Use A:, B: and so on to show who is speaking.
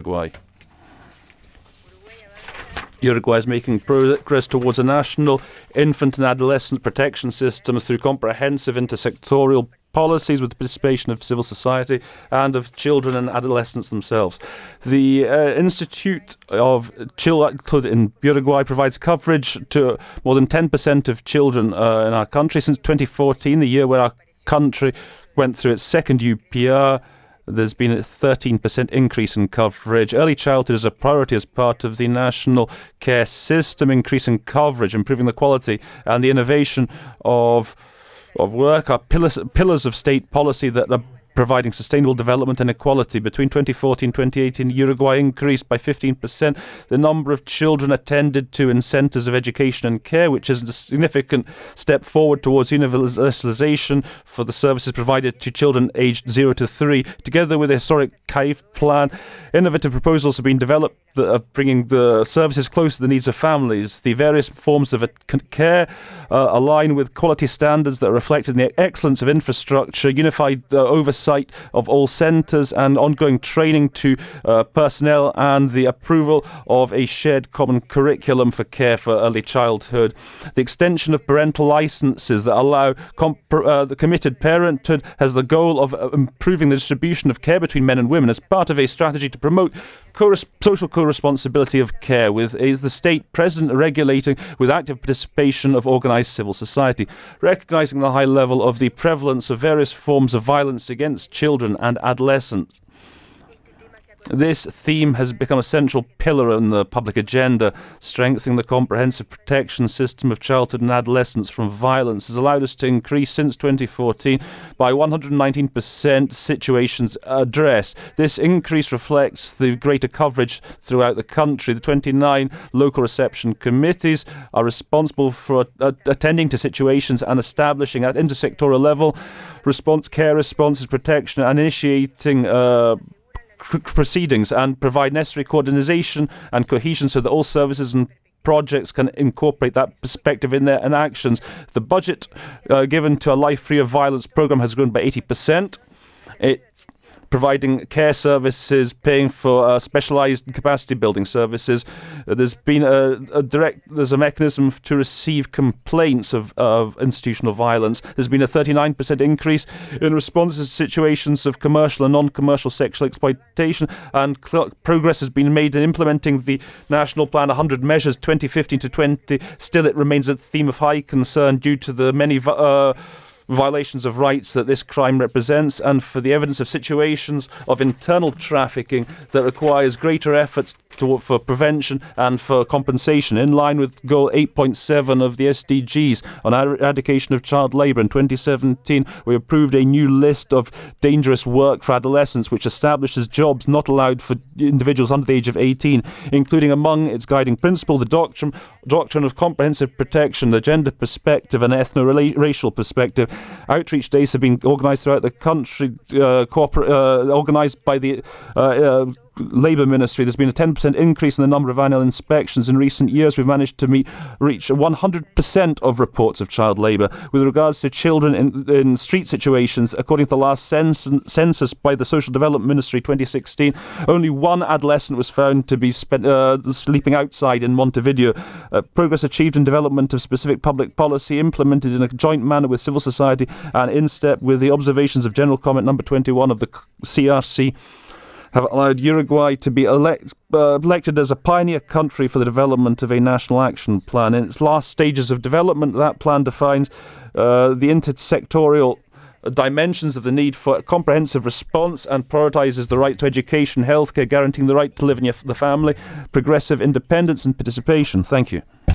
A: Uruguay. Uruguay is making progress towards a national infant and adolescent protection system through comprehensive intersectorial policies with the participation of civil society and of children and adolescents themselves. The Institute of Childhood in Uruguay provides coverage to more than 10% of children in our country. Since 2014, the year where our country went through its second UPR, there's been a 13% increase in coverage. Early childhood is a priority as part of the national care system, increasing coverage, improving the quality and the innovation of work are pillars of state policy that are providing sustainable development and equality. Between 2014 and 2018, Uruguay increased by 15% the number of children attended to in centers of education and care, which is a significant step forward towards universalization for the services provided to children aged 0 to 3. Together with the historic CAIF plan, innovative proposals have been developed that are bringing the services close to the needs of families. The various forms of care align with quality standards that are reflected in the excellence of infrastructure, unified oversight of all centres and ongoing training to personnel, and the approval of a shared common curriculum for care for early childhood. The extension of parental licences that allow the committed parenthood has the goal of improving the distribution of care between men and women as part of a strategy to promote social co-responsibility of care, with the state present regulating with active participation of organised civil society, recognising the high level of the prevalence of various forms of violence against children and adolescents. This theme has become a central pillar in the public agenda. Strengthening the comprehensive protection system of childhood and adolescents from violence has allowed us to increase since 2014 by 119% situations addressed. This increase reflects the greater coverage throughout the country. The 29 local reception committees are responsible for attending to situations and establishing at intersectoral level care responses, protection, and initiating proceedings, and provide necessary coordination and cohesion so that all services and projects can incorporate that perspective in their actions. The budget given to a Life Free of Violence program has grown by 80%. It's providing care services, paying for specialised capacity building services. There's been there's a mechanism to receive complaints of institutional violence. There's been a 39% increase in responses to situations of commercial and non-commercial sexual exploitation, and progress has been made in implementing the National Plan 100 Measures 2015 to 20. Still, it remains a theme of high concern due to the many violations of rights that this crime represents, and for the evidence of situations of internal trafficking that requires greater efforts for prevention and for compensation. In line with Goal 8.7 of the SDGs on eradication of child labour in 2017, we approved a new list of dangerous work for adolescents, which establishes jobs not allowed for individuals under the age of 18, including among its guiding principle the doctrine of comprehensive protection, the gender perspective and ethno-racial perspective. Outreach days have been organised throughout the country, organised by the Labour Ministry. There's been a 10% increase in the number of annual inspections. In recent years, we've managed to reach 100% of reports of child labour. With regards to children in street situations, according to the last census by the Social Development Ministry 2016, only one adolescent was found to be sleeping outside in Montevideo. Progress achieved in development of specific public policy implemented in a joint manner with civil society and in step with the observations of General Comment number 21 of the CRC have allowed Uruguay to be elected as a pioneer country for the development of a national action plan. In its last stages of development, that plan defines the intersectorial dimensions of the need for a comprehensive response and prioritises the right to education, healthcare, guaranteeing the right to live in the family, progressive independence and participation. Thank you.